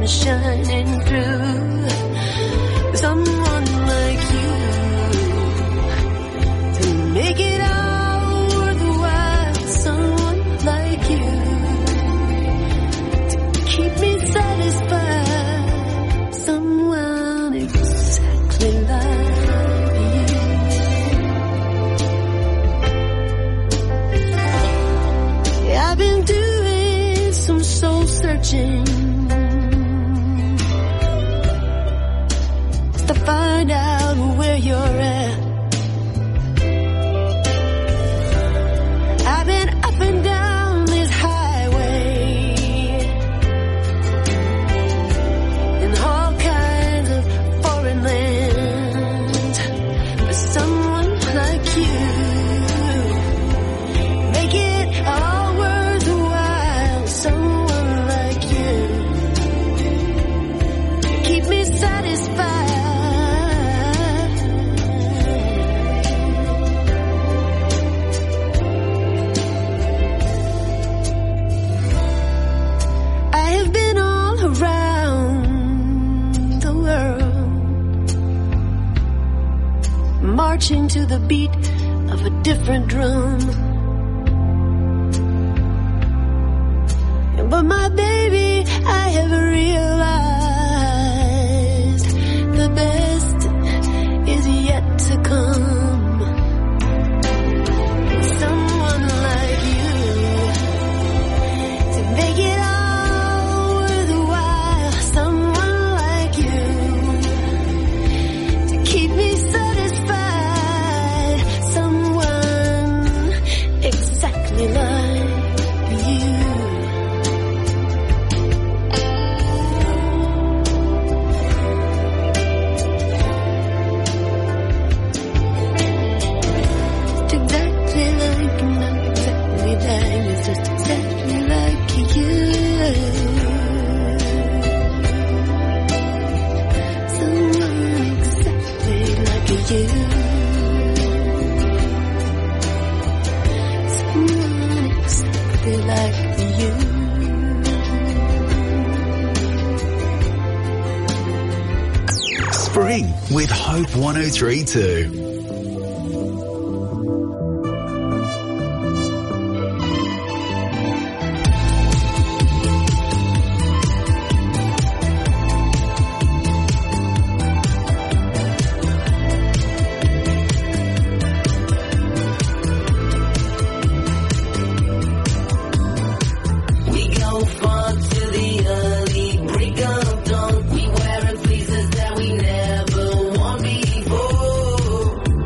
shining through. Someone like you to make it all worthwhile. Someone like you to keep me satisfied. Someone exactly like you. I've been doing some soul searching to find out where you're at. I've been up and down this highway in all kinds of foreign lands, but someone like you make it all worthwhile. Someone like you keep me satisfied. Marching to the beat of a different drum. But my baby, I have realized the best is yet to come. Someone like you to make it all worthwhile. Someone like you to keep me satisfied. Exactly like you. Just exactly like, not exactly like, it's just exactly like you. Someone exactly like you. Like you. Spring with Hope 103.2. We wearing places that we never worn before.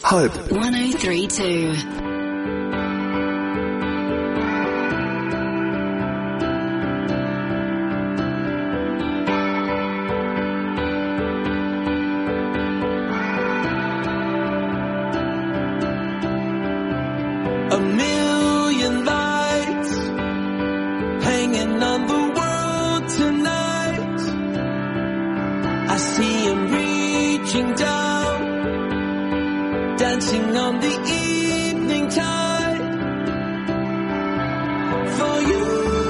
Hope 1032. A million lights hanging on the world tonight. I see him reaching down, dancing on the evening tide. For you,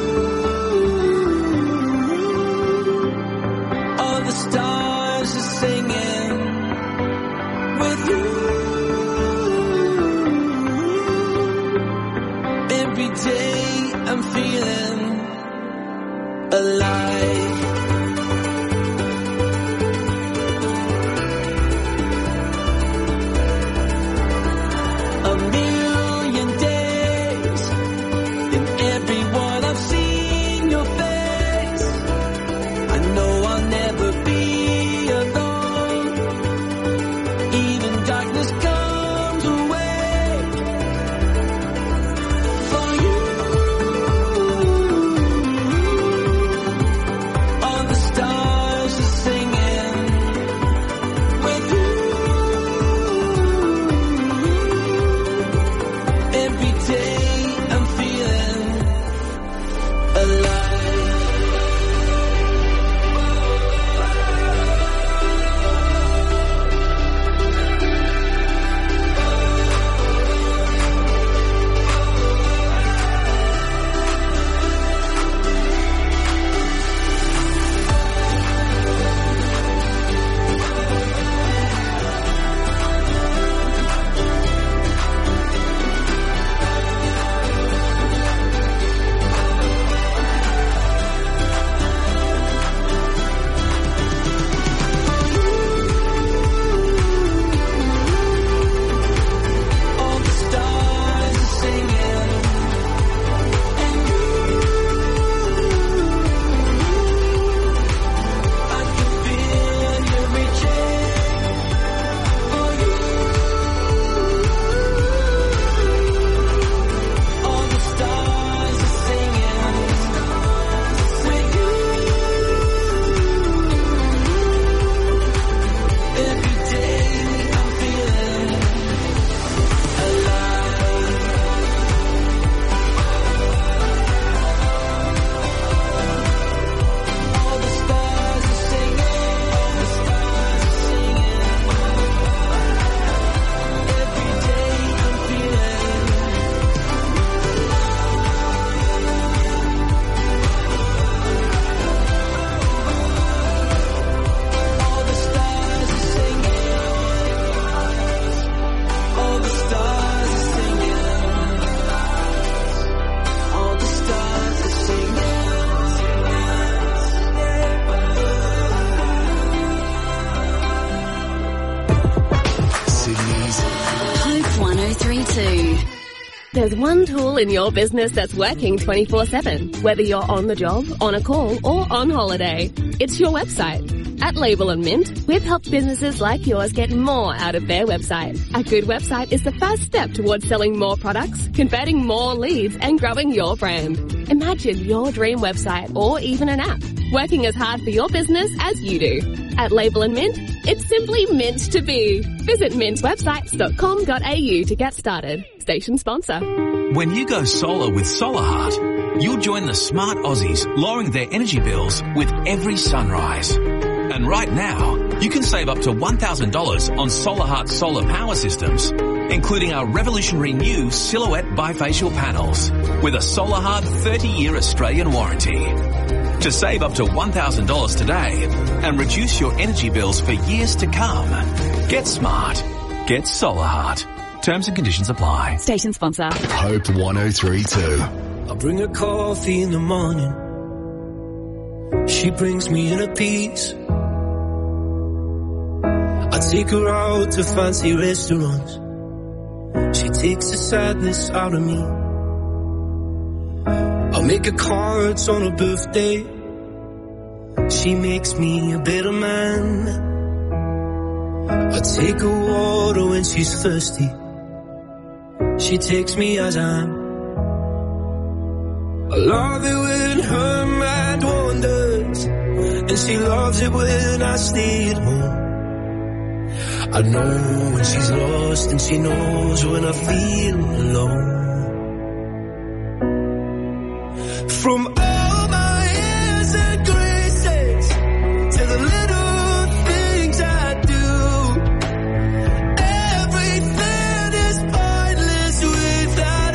all the stars are singing with you. Every day I'm feeling alive. A million days, in every one I've seen your face. I know I'll never be alone. Even darkness comes away. For you, all the stars are singing with you. Every day I'm feeling alive. All the stars are singing, and I can feel you reaching for you. All the stars are singing with you. Every day I'm feeling alive. All the stars are singing, all the stars are singing. Every day I'm feeling all the stars are singing. All the stars are singing. All the stars are singing. Sydney's Hope 1032. There's one tool in your business that's working 24/7, whether you're on the job, on a call, or on holiday. It's your website. At Label and Mint, we've helped businesses like yours get more out of their website. A good website is the first step towards selling more products, converting more leads, and growing your brand. Imagine your dream website or even an app working as hard for your business as you do. At Label and Mint, it's simply mint to be. Visit mintwebsites.com.au to get started. Station sponsor. When you go solar with Solar Heart, you'll join the smart Aussies lowering their energy bills with every sunrise. And right now, you can save up to $1,000 on Solar Heart solar power systems, including our revolutionary new Silhouette bifacial panels with a Solar Heart 30-year Australian warranty. To save up to $1,000 today and reduce your energy bills for years to come, get smart. Get Solar Heart. Terms and conditions apply. Station sponsor. Hope 1032. I bring her coffee in the morning. She brings me inner peace. I take her out to fancy restaurants. She takes the sadness out of me. I'll make her cards on her birthday. She makes me a better man. I take her water when she's thirsty. She takes me as I am. I love it when her mind wanders, and she loves it when I stay at home. I know when she's lost, and she knows when I feel alone. From all my airs and graces to the little things I do, everything is pointless without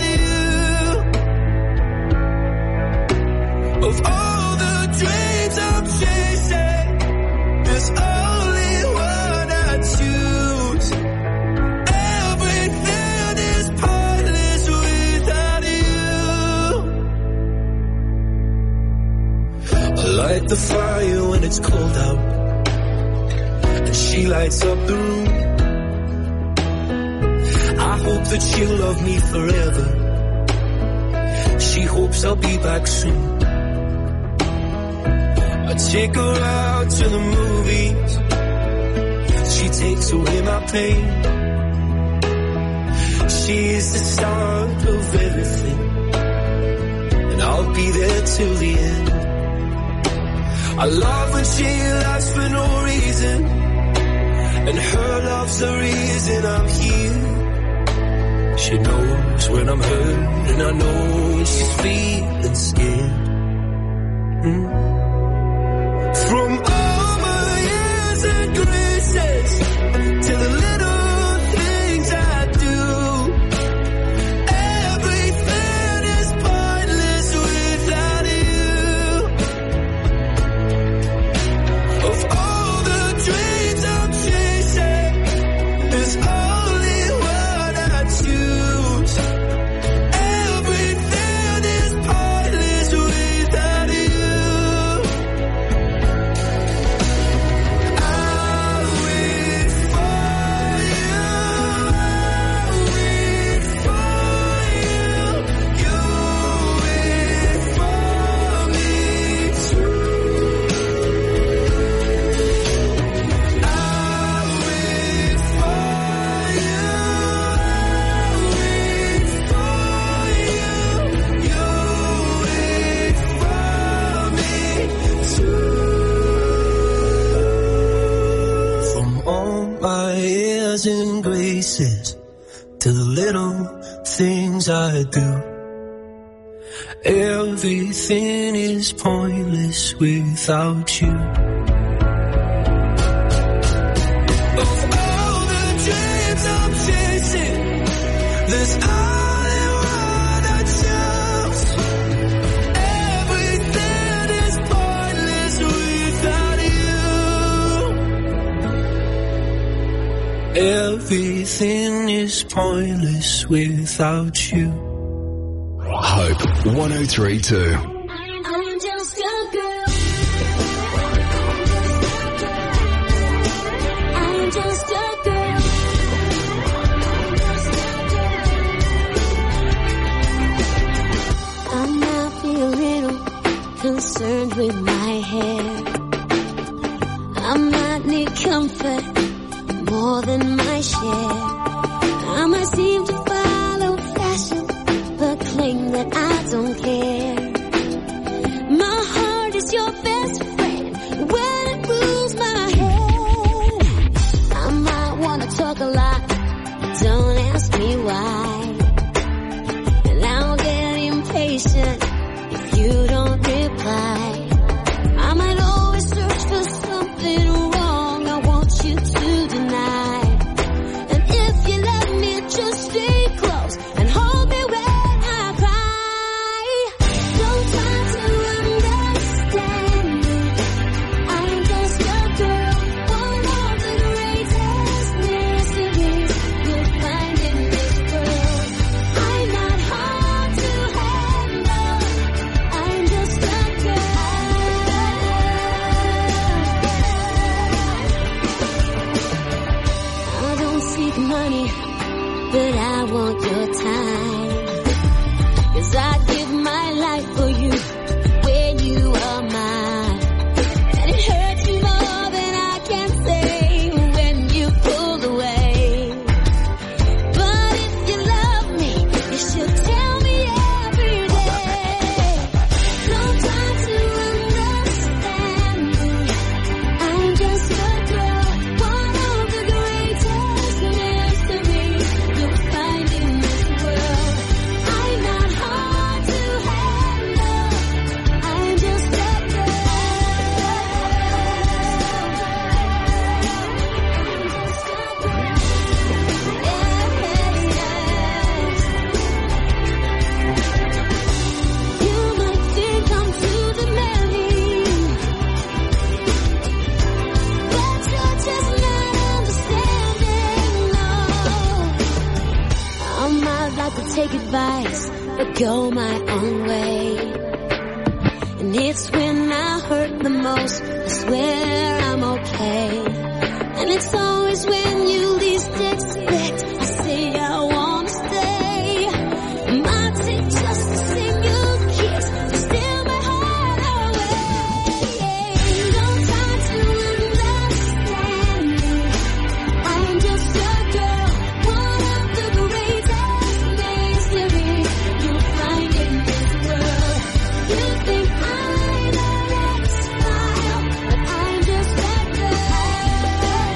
you. Of all the dreams I'm chasing, there's only one I choose. Everything is pointless without you. I light the fire when it's cold out, and she lights up the room. I hope that she'll love me forever. She hopes I'll be back soon. I take her out to the movies. She takes away my pain. She is the start of everything, and I'll be there till the end. I love when she laughs for no reason, and her love's the reason I'm here. She knows when I'm hurt, and I know when she's feeling scared. From all my years and graces to the little things I do, everything is pointless without you. Of all the dreams I'm chasing, there's only one I choose. Everything is pointless without you. I'll wait for you, I'll wait for you, you wait for me too. I'll wait for you, I'll wait for you, you wait for me too. From all my airs and graces to the little things I do, everything is pointless without you. Of all the dreams I'm chasing, there's only one I choose. Everything is pointless without you. Everything is pointless without you. Hope 103.2. I'm just a girl. I'm just a girl. I might be a little concerned with my hair. I might need comfort more than my share. I might seem to follow fashion, but claim that I don't care. My heart is your best friend when it moves my head. I might wanna talk a lot, don't ask me why. And I'll get impatient if you don't reply. I might always search for something wrong I want you to deny. And if you love me, just stay close and hold me when I cry. Don't try to understand me. I'm just a girl. One of the greatest mysteries you'll find in this world. I'm not hard to handle. I'm just a girl. I don't seek money, but I want your time. 'Cause I'd give my life for you when you are mine. And it hurts me more than I can say when you put I'd like to take advice, but go my own way. And it's when I hurt the most, I swear I'm okay. And it's always when you least expect, I say I wanna stay. It might take just a single kiss to steal my heart away. No time to understand me. I'm just a girl, one of the greatest mysteries you'll find in this world. You think I'm an X-File, but I'm just that girl.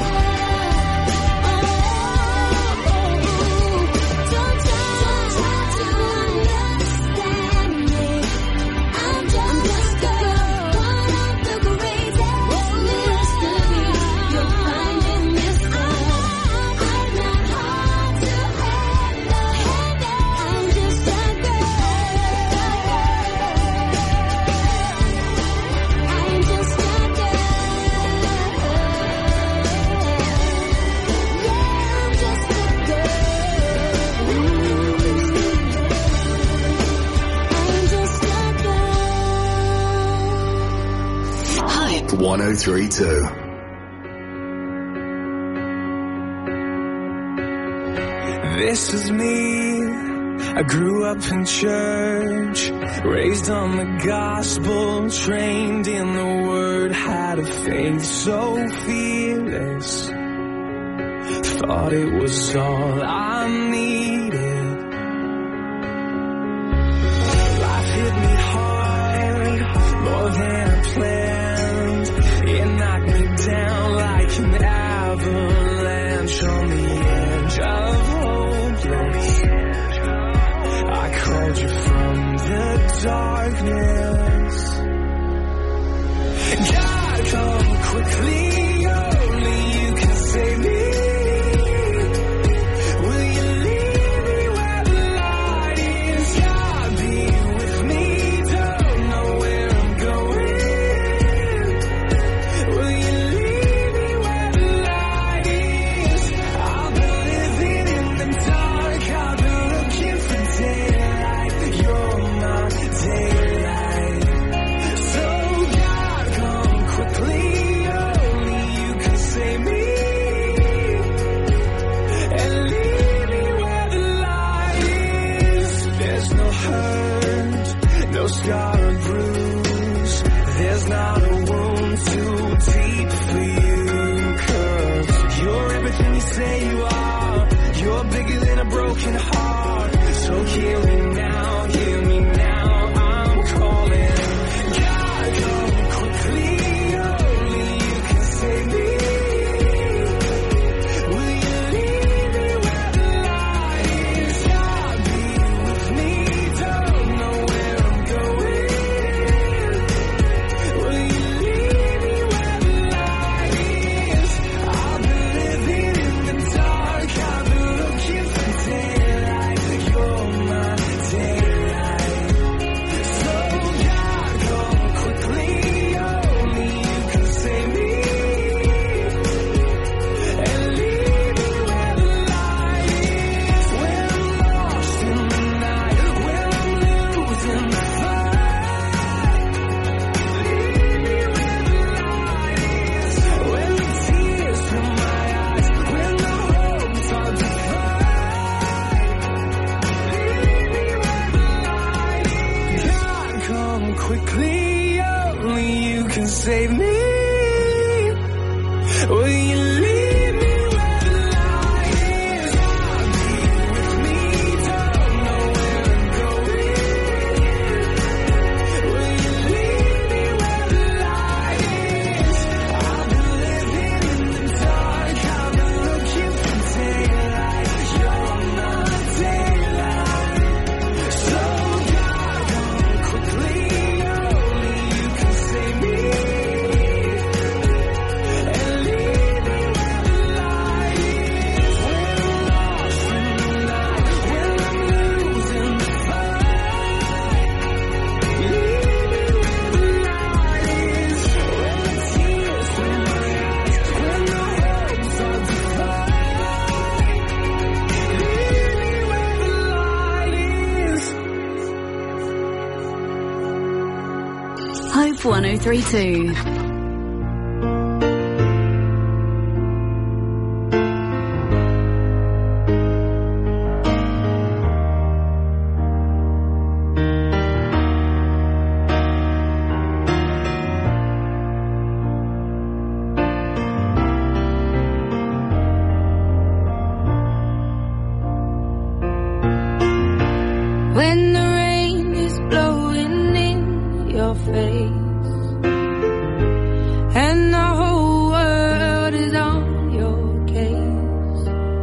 Don't try to understand me. I'm just a girl, one of the greatest mysteries you'll find in this world. I'm not hard to handle. I'm just a girl. I'm just a Hype 1032. This is me. I grew up in church, raised on the gospel, trained in the word, had a faith so fearless. Thought it was all I needed. Life hit me hard, more than I planned. It knocked me down like an avalanche on the edge of hopeless. I called you from the darkness. God, come quickly, only you can save me. Will you leave me where the light is? God, be with me, don't know where I'm going. Will you leave me where the light is? I've been living in the dark, I've been looking for daylight. You're my daylight. So God, come quickly, only you can save me. And leave me where the light is. There's no hurt, no scar or bruise. There's not a wound too deep for you. 'Cause you're everything you say you are. You're bigger than a broken heart. So hear me now, hear me now. I'm calling. God, come quickly, only you can save me. Will you leave me where the light is? God, be with me, don't know where I'm going. Will you leave me where the light is? I've been living in the dark, I've been looking for daylight. You're my daylight. So God, come quickly, only you can save me. And leave me where the light is. When I'm lost in the night, when I'm losing the fight. Leave me where the light is. When the tears fill my eyes, when the hope's hard to find. Leave me where the light is. God, come quickly, only you can save me. Will you leave me where the light is? God, be with me, don't know where I'm going. Will you leave me where the light is? I've been living in the dark, I've been looking for daylight. You're my daylight. So God, come quickly, only you can save me. And leave me where Hope 1032. When the rain is blowing in your face and the whole world is on your case,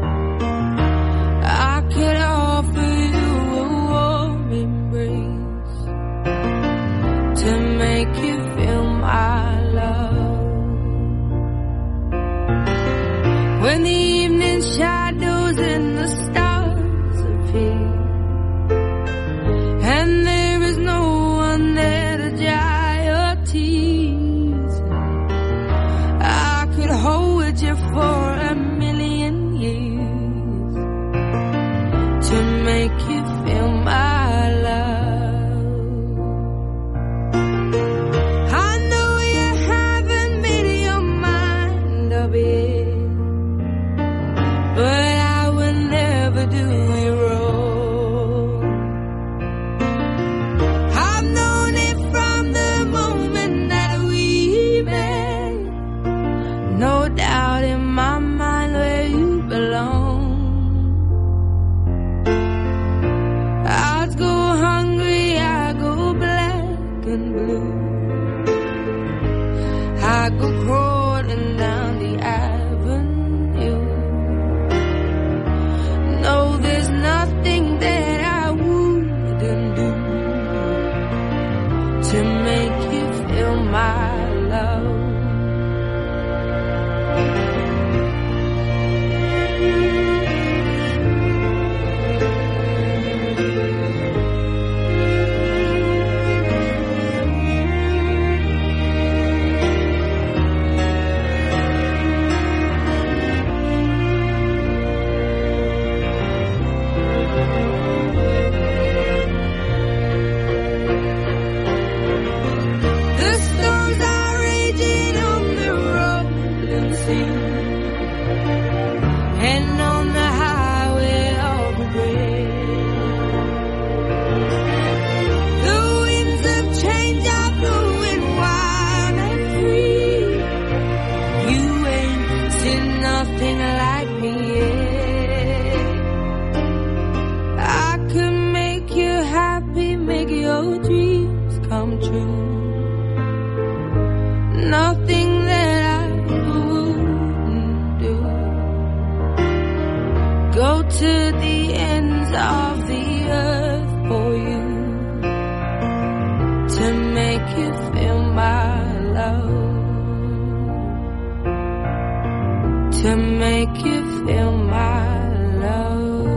I could offer you a warm embrace to make you feel my love. When the evening shadows and the stars appear and there is no one there to dry your tears, I could hold you for a million years to make you feel my love. I know you haven't made your mind up yet, but I will never do you wrong. No doubt in my mind where you belong. I'd go hungry, I go black and blue, I go crawling down the avenue. No, there's nothing that I wouldn't do to make you feel my love. And on the highway of regret, the winds of change are blowing wild and free. You ain't seen nothing like me yet. I could make you happy, make your dreams come true. Nothing that I go to the ends of the earth for you to make you feel my love, to make you feel my love.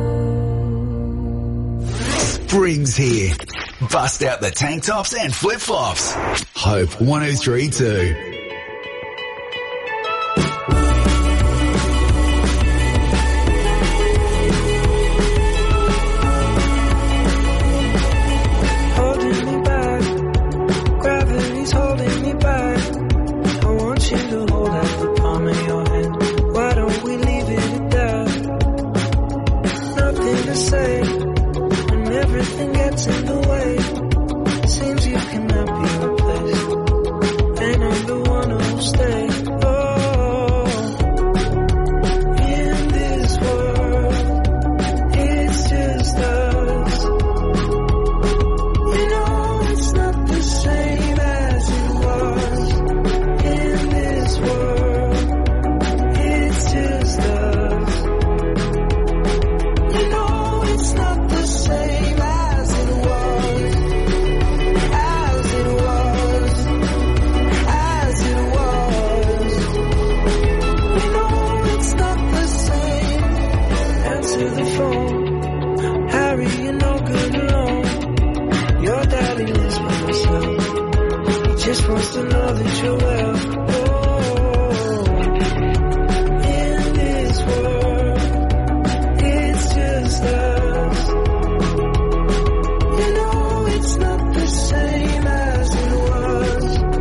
Spring's here. Bust out the tank tops and flip-flops. Hope 1032. It's not the same as it was.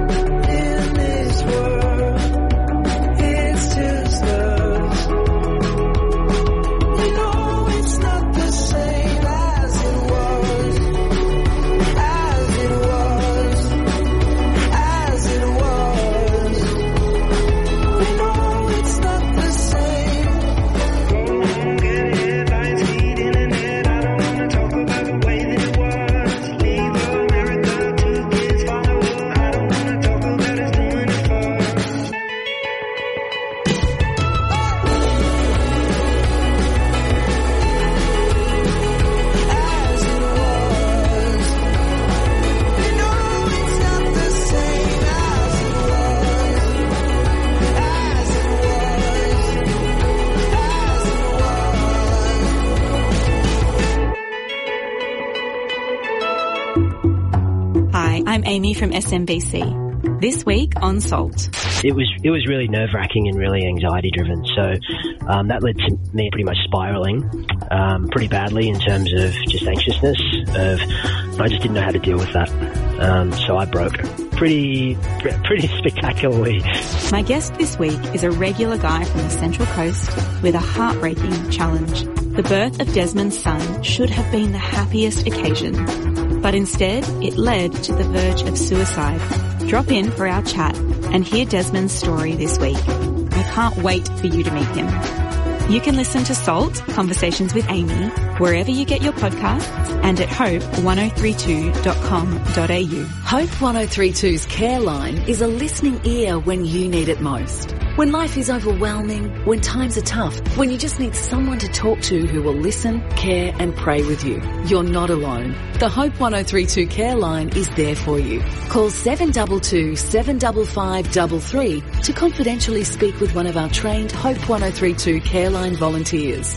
Hi, I'm Amy from SMBC. This week on Salt. It was really nerve-wracking and really anxiety-driven. So that led to me pretty much spiralling pretty badly in terms of just anxiousness. I just didn't know how to deal with that. So I broke pretty spectacularly. My guest this week is a regular guy from the Central Coast with a heartbreaking challenge. The birth of Desmond's son should have been the happiest occasion, but instead it led to the verge of suicide. Drop in for our chat and hear Desmond's story this week. I can't wait for you to meet him. You can listen to Salt, Conversations with Amy, wherever you get your podcasts and at hope1032.com.au. Hope 1032's Care Line is a listening ear when you need it most. When life is overwhelming, when times are tough, when you just need someone to talk to who will listen, care and pray with you. You're not alone. The Hope 1032 Care Line is there for you. Call 722-755-33 to confidentially speak with one of our trained Hope 1032 Care Line volunteers.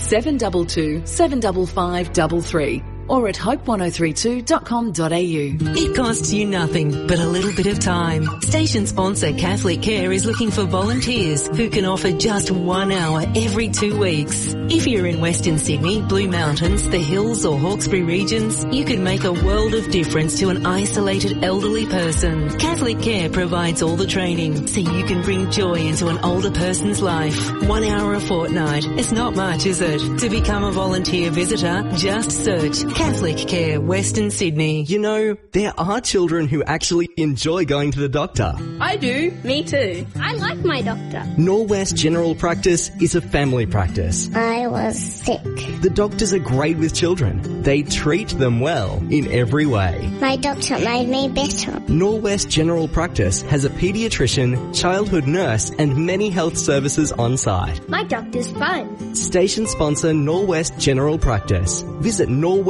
722-755-33. Or at hope1032.com.au. It costs you nothing but a little bit of time. Station sponsor Catholic Care is looking for volunteers who can offer just 1 hour every 2 weeks. If you're in Western Sydney, Blue Mountains, the Hills or Hawkesbury regions, you could make a world of difference to an isolated elderly person. Catholic Care provides all the training so you can bring joy into an older person's life. 1 hour a fortnight. It's not much, is it? To become a volunteer visitor, just search Catholic Care, Western Sydney. You know, there are children who actually enjoy going to the doctor. I do. Me too. I like my doctor. Norwest General Practice is a family practice. I was sick. The doctors are great with children. They treat them well in every way. My doctor made me better. Norwest General Practice has a paediatrician, childhood nurse and many health services on site. My doctor's fun. Station sponsor Norwest General Practice. Visit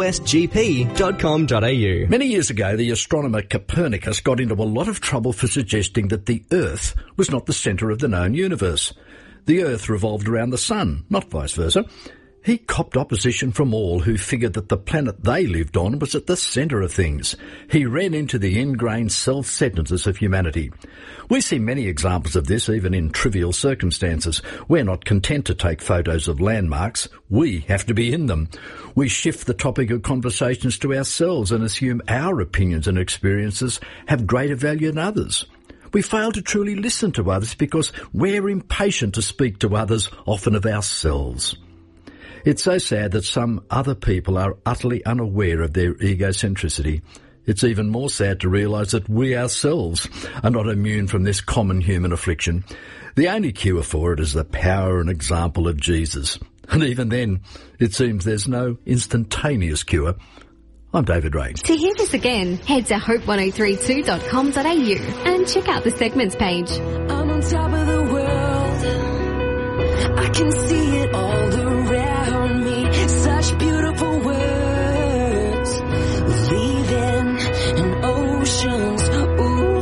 norwestgp.com.au. Many years ago, the astronomer Copernicus got into a lot of trouble for suggesting that the Earth was not the centre of the known universe. The Earth revolved around the Sun, not vice versa. He copped opposition from all who figured that the planet they lived on was at the centre of things. He ran into the ingrained self-centeredness of humanity. We see many examples of this even in trivial circumstances. We're not content to take photos of landmarks. We have to be in them. We shift the topic of conversations to ourselves and assume our opinions and experiences have greater value than others. We fail to truly listen to others because we're impatient to speak to others, often of ourselves. It's so sad that some other people are utterly unaware of their egocentricity. It's even more sad to realise that we ourselves are not immune from this common human affliction. The only cure for it is the power and example of Jesus. And even then, it seems there's no instantaneous cure. I'm David Ray. To hear this again, head to hope1032.com.au and check out the segments page. I'm on top of the world. I can see it all around me. Such beautiful words. Leaving in oceans. Ooh,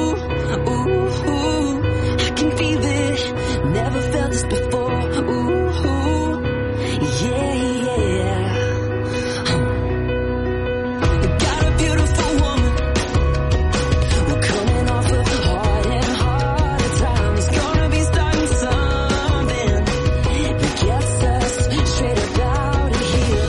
ooh, I can feel it. Never felt this before. Ooh, yeah. Got a beautiful woman. We're coming off of hard and harder times. Gonna be starting something that gets us straight up out of here.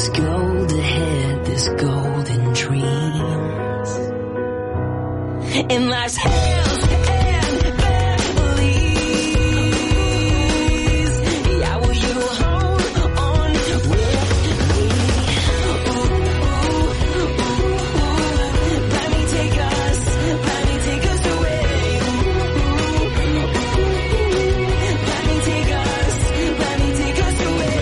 There's gold ahead, there's golden dreams. In life's hills and valleys, yeah, will you hold on with me? Let me take us away. Let me take us away. Let me take us away.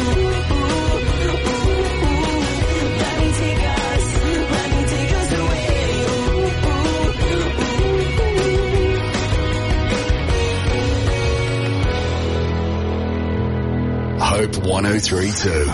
Hope 1032.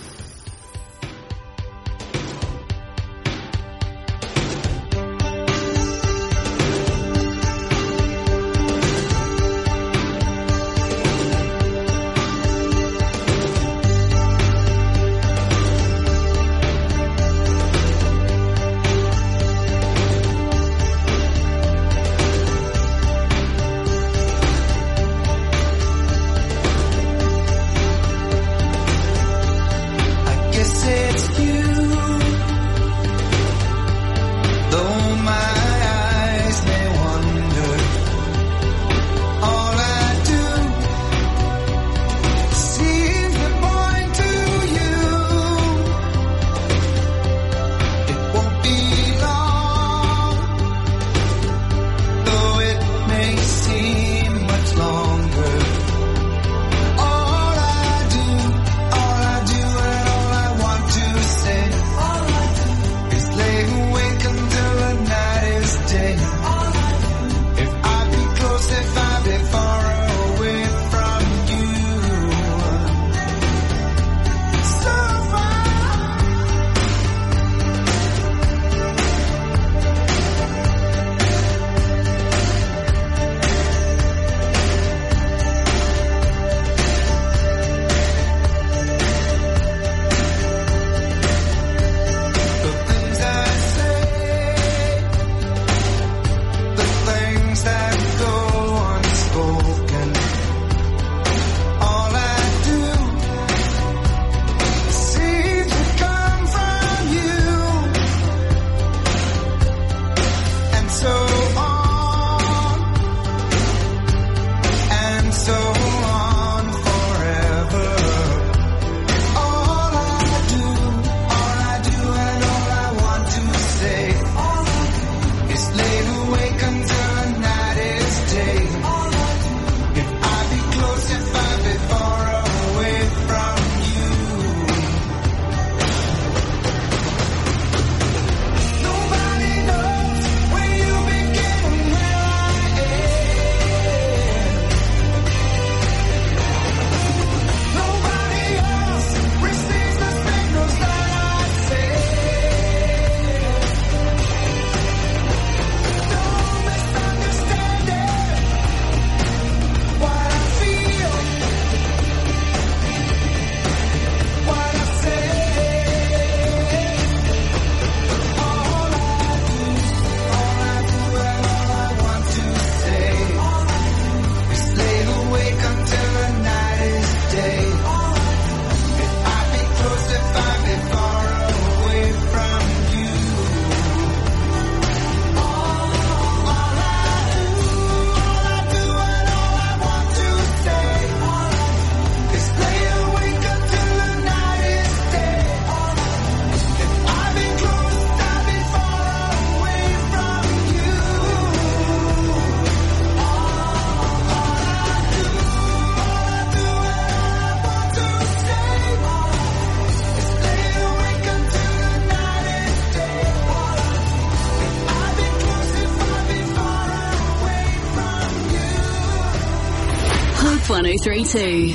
Hope 1032.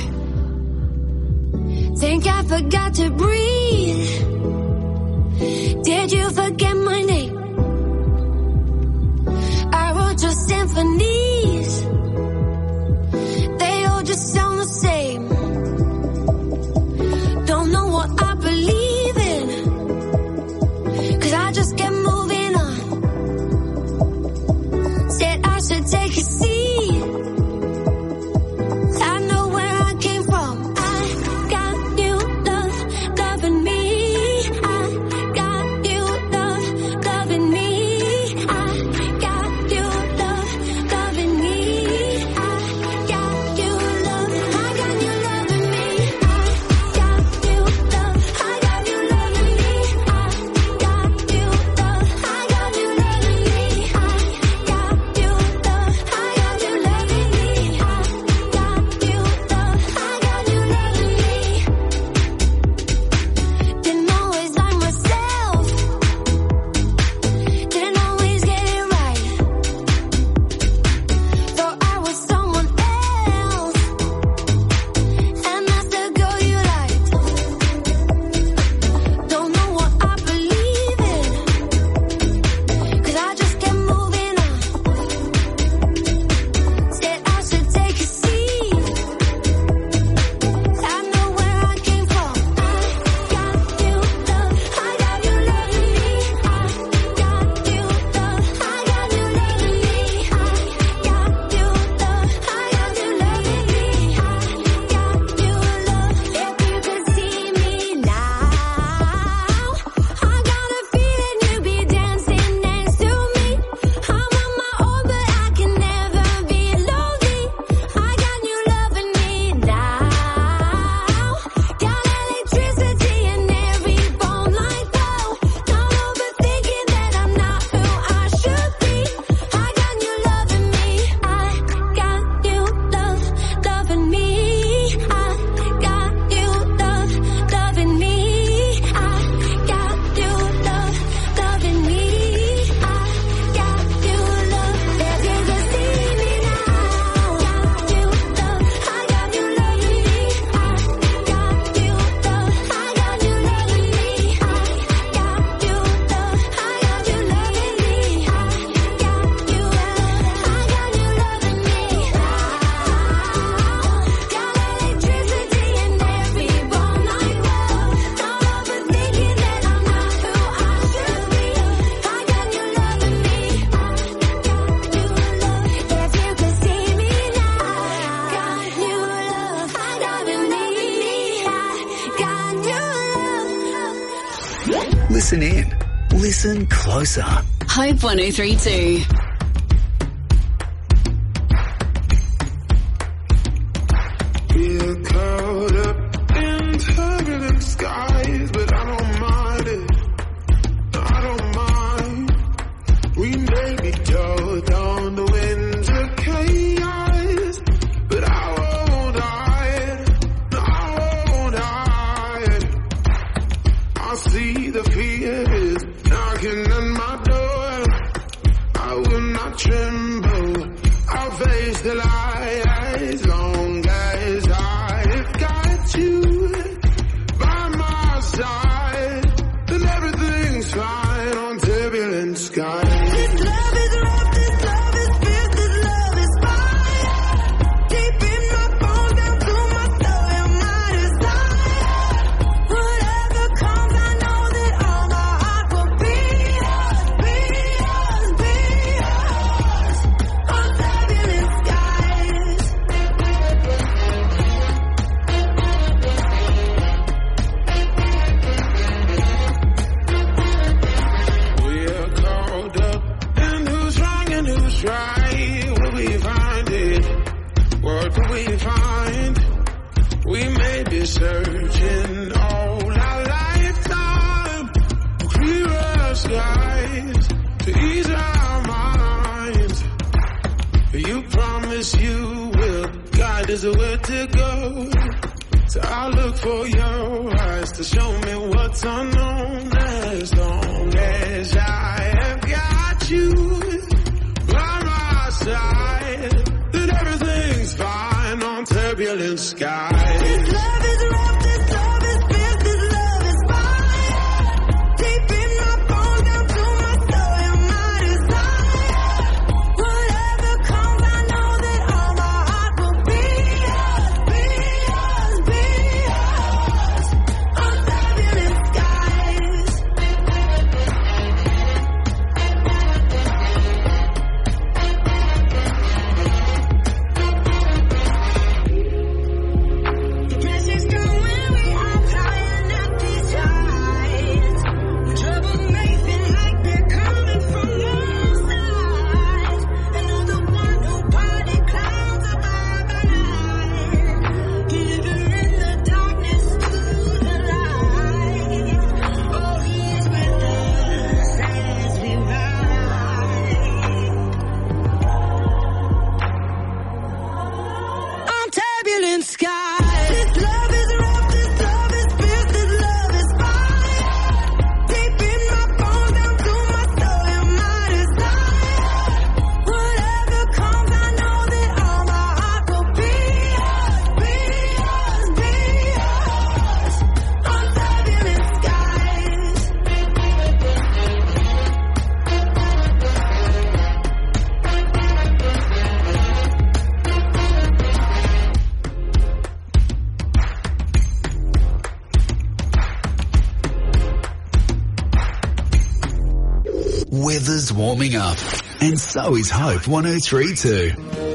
Think I forgot to breathe. Did you forget my name? I wrote your symphonies. They all just sound the same. Don't know what I believe in, 'cause I just kept moving on. Said I should take a seat. I know where I came from. I got new love, loving me. Listen in. Listen closer. Hope 1032. We're caught up in turbulent skies, but I don't mind it. I don't mind. We may be towed on the winds of chaos, but I won't hide. No, I won't hide. I see the fear is knocking on my door. I will not tremble. I'll face the light as long as I've got you by my side. Then everything's fine on turbulent skies. This love is rough, this love is fierce, this love is fire. Deep in my bones, down to my soul and my desire. Whatever comes, I know that all my heart will be yours, be yours, be yours. On turbulent skies. We're called up, and who's wrong and who's right? Will we find it? What will we find? We may be searching all our lifetime for clearer skies to ease our minds. You promise you will guide us where to go. So I'll look for your eyes to show me what's unknown. As long as I have got you by my side, then everything's fine on turbulent skies. This love is rough, this love is fierce, this love is fire. Deep in my bones, down to my soul and my desire. Whatever comes, I know that all my heart will be yours, be yours, be yours. On turbulent skies. The pressure's growing, we are flying up these heights. The trouble may feel like they're coming from all sides. Another one who party clouds above at night, delivering the darkness to the light. Oh, He is with us as we ride. On turbulent skies. This love is rough, this love is fierce, this love is fire. Deep in my bones, down to my soul and my desire. Whatever comes, I know that all my heart will be yours, be yours, be yours. On turbulent skies. Weather's warming up, and so is Hope 1032.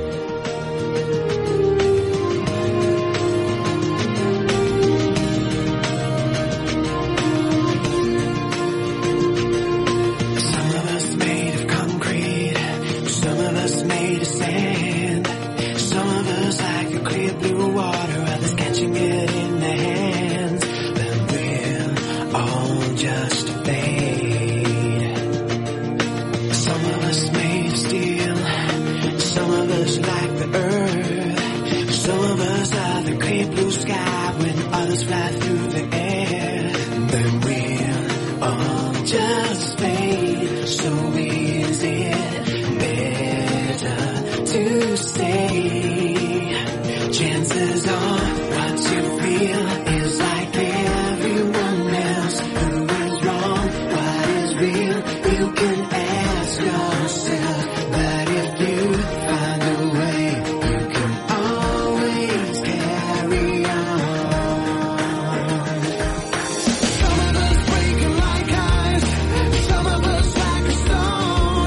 Some of us made of concrete, some of us made of sand. Some of us like the clear blue water, others catching it in their hands. But we'll all just fade. Some of us made of steel, some of us like the earth. Some of us are the clear blue sky when others fly through the air. Then we'll all just fade. So is it better to stay? Chances are what you feel is like everyone else. Who is wrong? What is real? You can ask yourself. But if you find a way, you can always carry on. Some of us breaking like ice, some of us like a stone.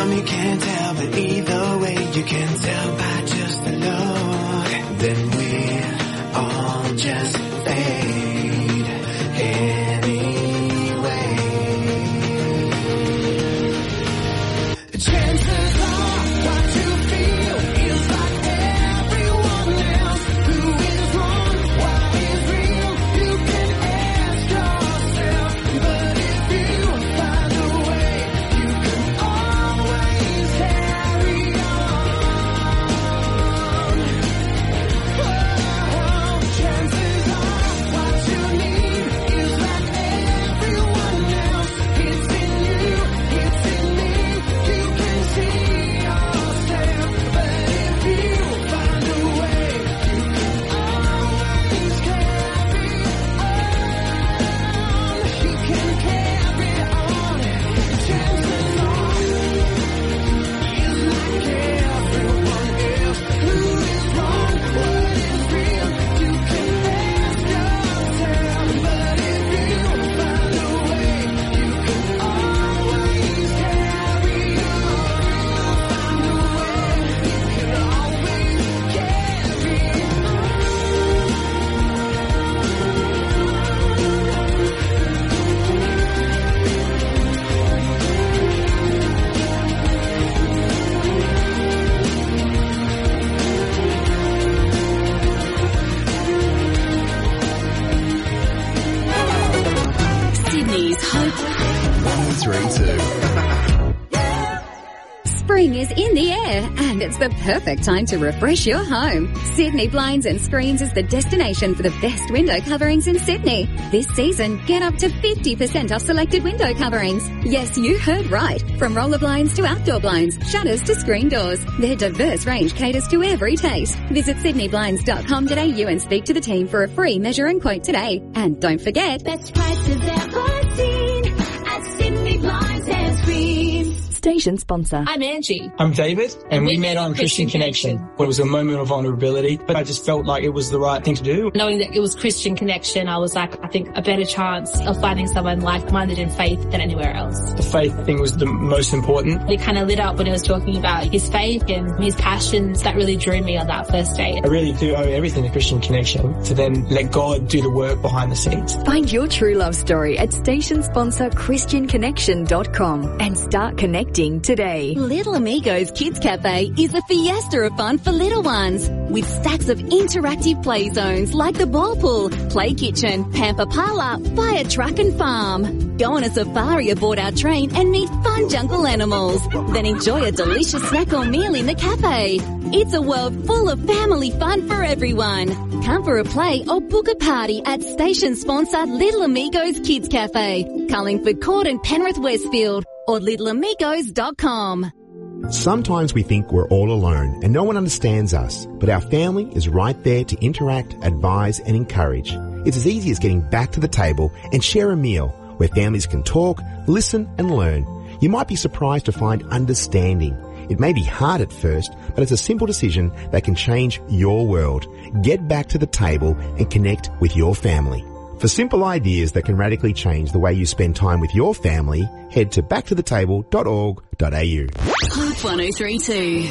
some you can't tell, but either way you can tell by just the look. Then we all just fade anyway. Chances are what you feel is like everyone else. Who is wrong? What is real? You can ask yourself. But if you find a way, you can always carry on. Oh, chances are what you need is like everyone else. It's in you, it's in me. You can see yourself. But if you find a way, you can always carry on. You can carry on. Chances are it's like everyone else. Who is wrong? What is real? You can ask yourself. But if you find a way, you can always carry on. Find a way, you can always carry Sydney's Hope 1032. Spring is in the air and it's the perfect time to refresh your home. Sydney Blinds and Screens is the destination for the best window coverings in Sydney. This season, get up to 50% off selected window coverings. Yes, you heard right. From roller blinds to outdoor blinds, shutters to screen doors. Their diverse range caters to every taste. Visit sydneyblinds.com.au and speak to the team for a free measure and quote today. And don't forget, Best prices ever seen at Sydney Blinds and Screens. Station sponsor. I'm Angie. I'm David, and we met on Christian Connection. It was a moment of vulnerability, but I just felt like it was the right thing to do. Knowing that it was Christian Connection, I was like, I think a better chance of finding someone like-minded in faith than anywhere else. The faith thing was the most important. It kind of lit up when he was talking about his faith and his passions. That really drew me on that first date. I really do owe everything to Christian Connection to then let God do the work behind the scenes. Find your true love story at station sponsor christianconnection.com and start connecting today. Little Amigos Kids Cafe is a fiesta of fun for little ones. With stacks of interactive play zones like the ball pool, play kitchen, pamper parlour, fire truck and farm. Go on a safari aboard our train and meet fun jungle animals. Then enjoy a delicious snack or meal in the cafe. It's a world full of family fun for everyone. Come for a play or book a party at station sponsor Little Amigos Kids Cafe, Carlingford Court and Penrith Westfield, or littleamigos.com. Sometimes we think we're all alone and no one understands us, but our family is right there to interact, advise and encourage. It's as easy as getting back to the table and share a meal where families can talk, listen and learn. You might be surprised to find understanding. It may be hard at first, but it's a simple decision that can change your world. Get back to the table and connect with your family. For simple ideas that can radically change the way you spend time with your family, head to backtothetable.org.au. Hope 1032.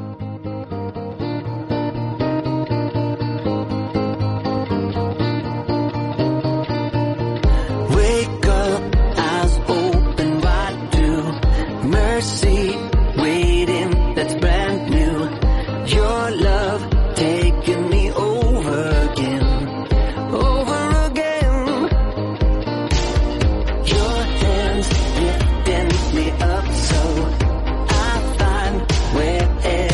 Wake up, eyes open wide to mercy waiting, that's brand new. Your love taking me over again. Your hands lifting me up so I find wherever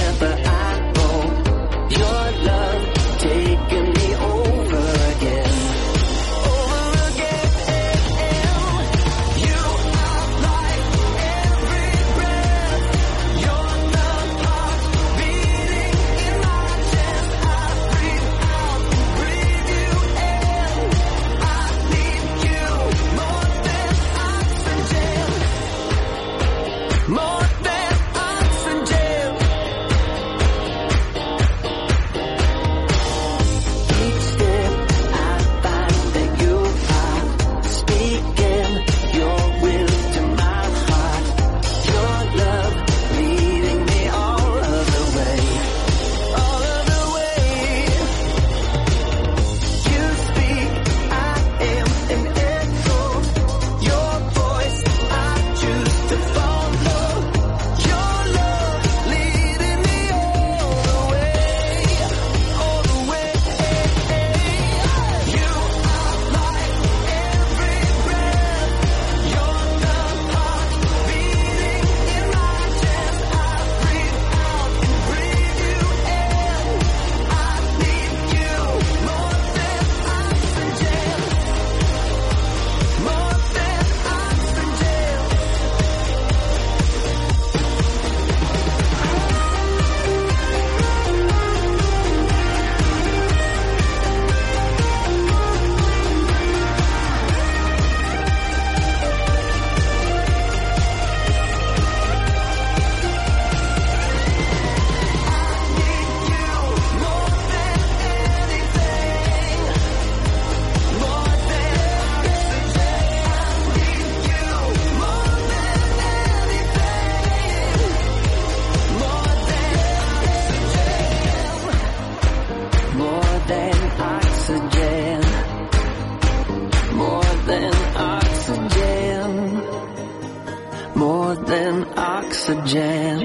more than oxygen.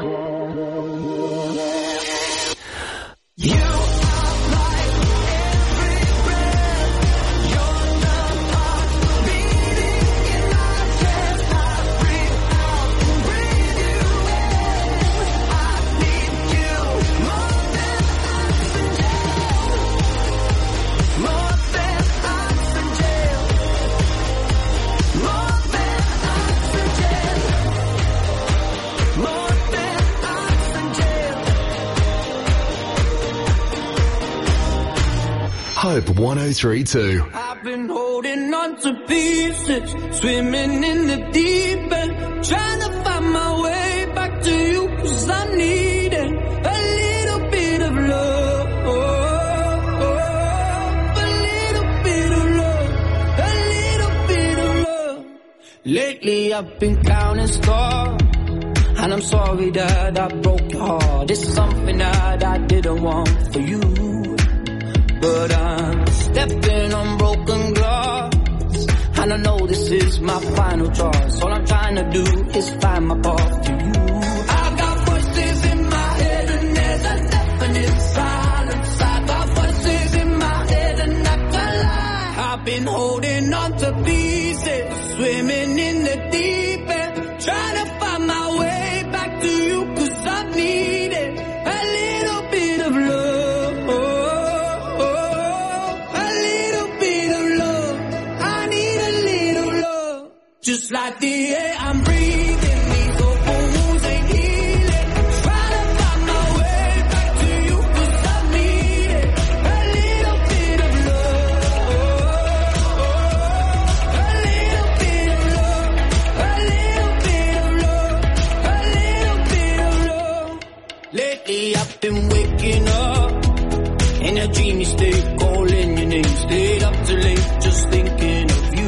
You Hope 103.2. I've been holding on to pieces, swimming in the deep end, trying to find my way back to you, 'cause I'm needing a little bit of love, a little bit of love, a little bit of love. Lately I've been counting stars, and I'm sorry that I broke your heart. It's something that I didn't want for you, but I'm stepping on broken glass, and I know this is my final choice. All I'm trying to do is find my path to you. I got voices in my head and there's a definite silence. I got voices in my head and I can't lie. I've been holding on to pieces, swimming in the deep end, trying to find my way back to you, 'cause I needed a little bit of love. Just like the air I'm breathing, these open wounds ain't healing. Trying to find my way back to you, 'cause I need it. A little bit of love, a little bit of love, a little bit of love, a little bit of love. Lately I've been waking up in a dreamy state, calling your name, stayed up too late, just thinking of you.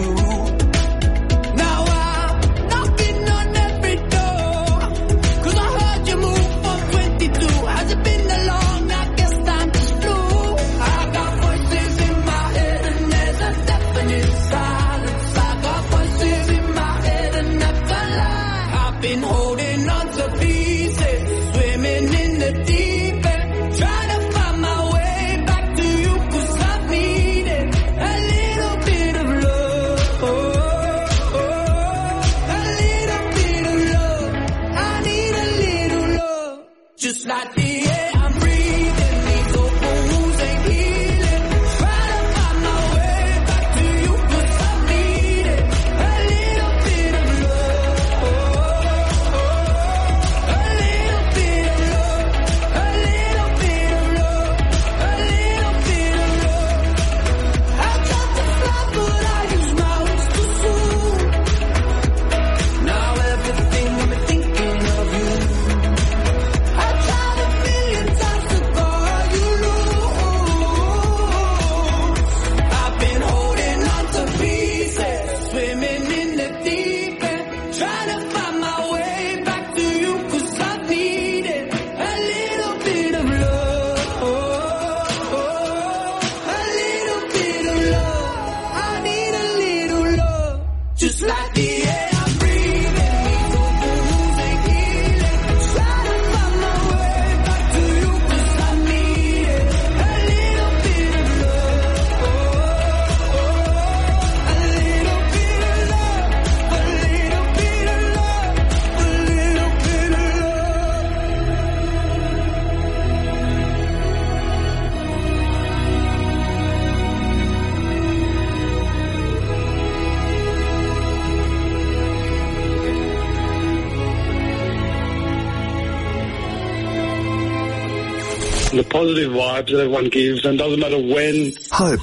The positive vibes that everyone gives, and doesn't matter when. Hope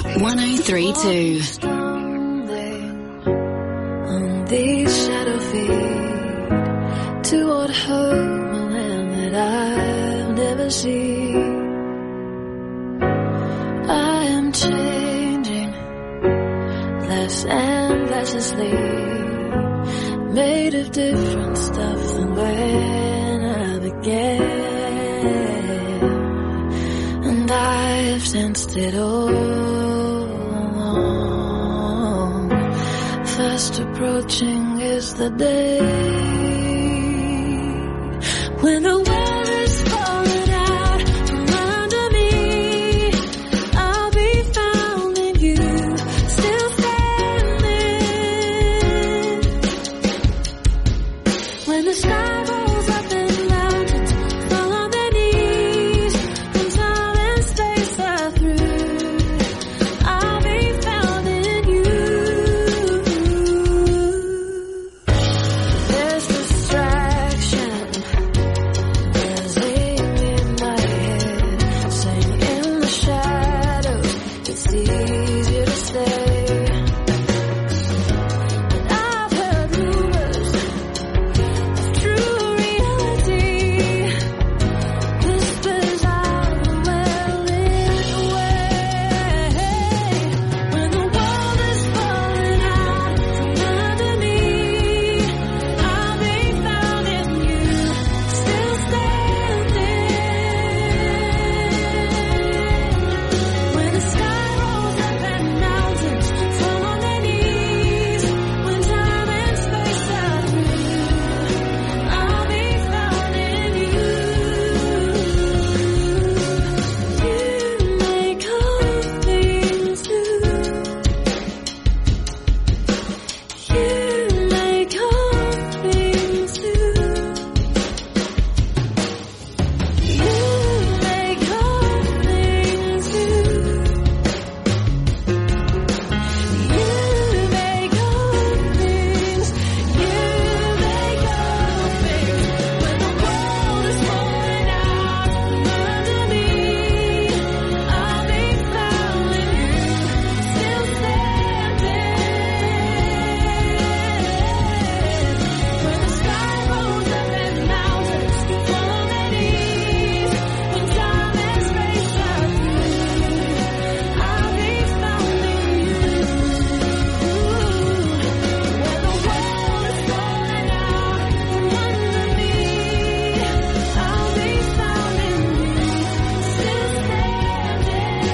103.2. On these shadow feet toward home, a land that I've never seen. I am changing less and less asleep, made of different stuff than when I began. And I've sensed it all along. Fast approaching is the day When the world is falling out from under me, I'll be found in you, still standing. When the sky rolls up and mountains fall on their knees, when time and space are through, I'll be found in you. There's distraction, there's aim in my head, saying in the shadows, it's easier to say. And I've heard rumors of true reality, whispers out of the well-lit way. When the world is falling out from under me, I'll be found in you, still standing. When the sky rolls up and mountains fall on their knees, when time and space are through, I'll be found in you. You make all things new. You make all things new. You make all things new. You make all things. You make all things. When the world is falling out from under me, I'll be found in you, still standing. When the sky rolls up and mountains fall on their knees, when time and space are through, I'll be found in you. When the world is falling out from under me, I'll be found in you, still standing.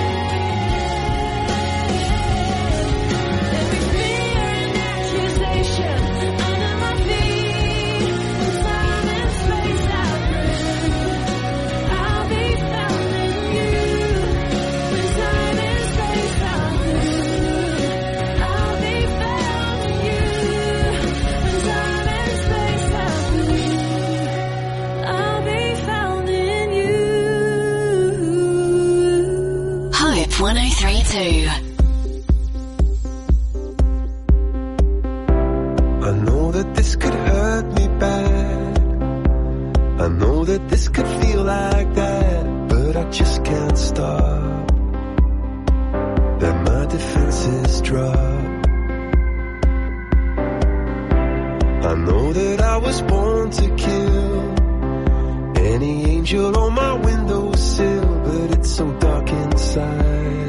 Every fear and accusation under my feet, when time and space are through, I'll be found in you. When time and space are through, I'll be found in you. When time and space are through, I'll be found in you. Hope 103.2. I know that this could hurt me bad. I know that this could feel like that, but I just can't stop. Let my defenses drop. I know that I was born to kill any angel on my windowsill, but it's so dark inside.